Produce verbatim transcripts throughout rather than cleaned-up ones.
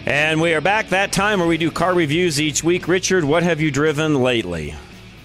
And we are back that time where we do car reviews each week. Richard, what have you driven lately?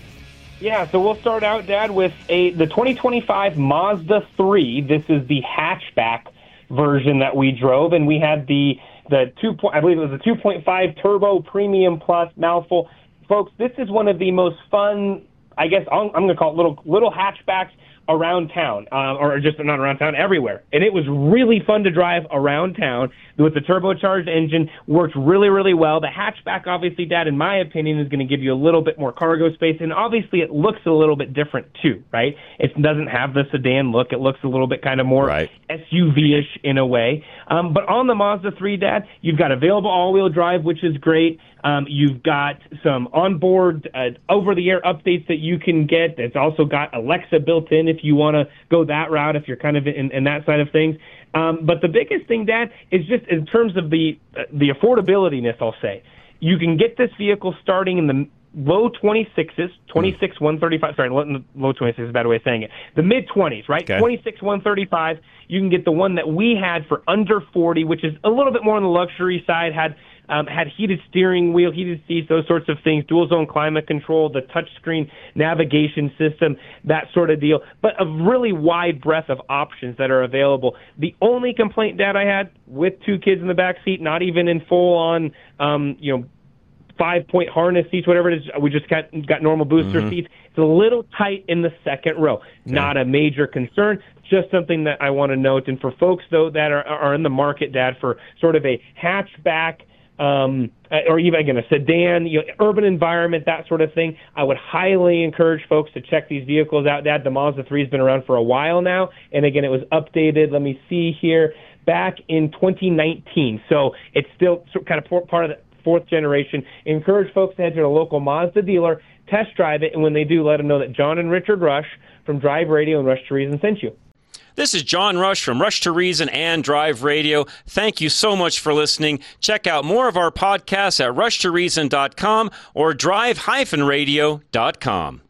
Yeah, so we'll start out, Dad, with a the twenty twenty-five Mazda three. This is the hatchback version that we drove, and we had the the two point, I believe it was a two point five Turbo Premium Plus mouthful. Folks, this is one of the most fun, I guess I'm, I'm going to call it little little hatchbacks around town, uh, or just not around town, everywhere. And it was really fun to drive around town with the turbocharged engine. Worked really, really well. The hatchback, obviously, Dad, in my opinion, is going to give you a little bit more cargo space. And obviously, it looks a little bit different, too, right? It doesn't have the sedan look. It looks a little bit kind of more right. S U V-ish in a way. Um, but on the Mazda three, Dad, you've got available all-wheel drive, which is great. Um, you've got some onboard uh, over-the-air updates that you can get. It's also got Alexa built in if you want to go that route, if you're kind of in, in that side of things. Um, but the biggest thing, Dad, is just in terms of the uh, the affordability-ness, I'll say. You can get this vehicle starting in the low twenty-sixes, twenty-six one thirty-five. Sorry, low twenty-six is a bad way of saying it. The mid-twenties, right? Okay. twenty-six one thirty-five. You can get the one that we had for under forty, which is a little bit more on the luxury side, had Um, had heated steering wheel, heated seats, those sorts of things, dual zone climate control, the touchscreen navigation system, that sort of deal, but a really wide breadth of options that are available. The only complaint, Dad, I had with two kids in the back seat, not even in full on, um, you know, five-point harness seats, whatever it is, we just got got normal booster mm-hmm. seats. It's a little tight in the second row. Yeah. Not a major concern, just something that I want to note. And for folks, though, that are, are in the market, Dad, for sort of a hatchback, Um, or even, again, a sedan, you know, urban environment, that sort of thing, I would highly encourage folks to check these vehicles out. Dad, the Mazda three has been around for a while now, and again, it was updated, let me see here, back in twenty nineteen. So it's still kind of part of the fourth generation. Encourage folks to head to a local Mazda dealer, test drive it, and when they do, let them know that John and Richard Rush from Drive Radio and Rush to Reason sent you. This is John Rush from Rush to Reason and Drive Radio. Thank you so much for listening. Check out more of our podcasts at rush to reason dot com or drive radio dot com.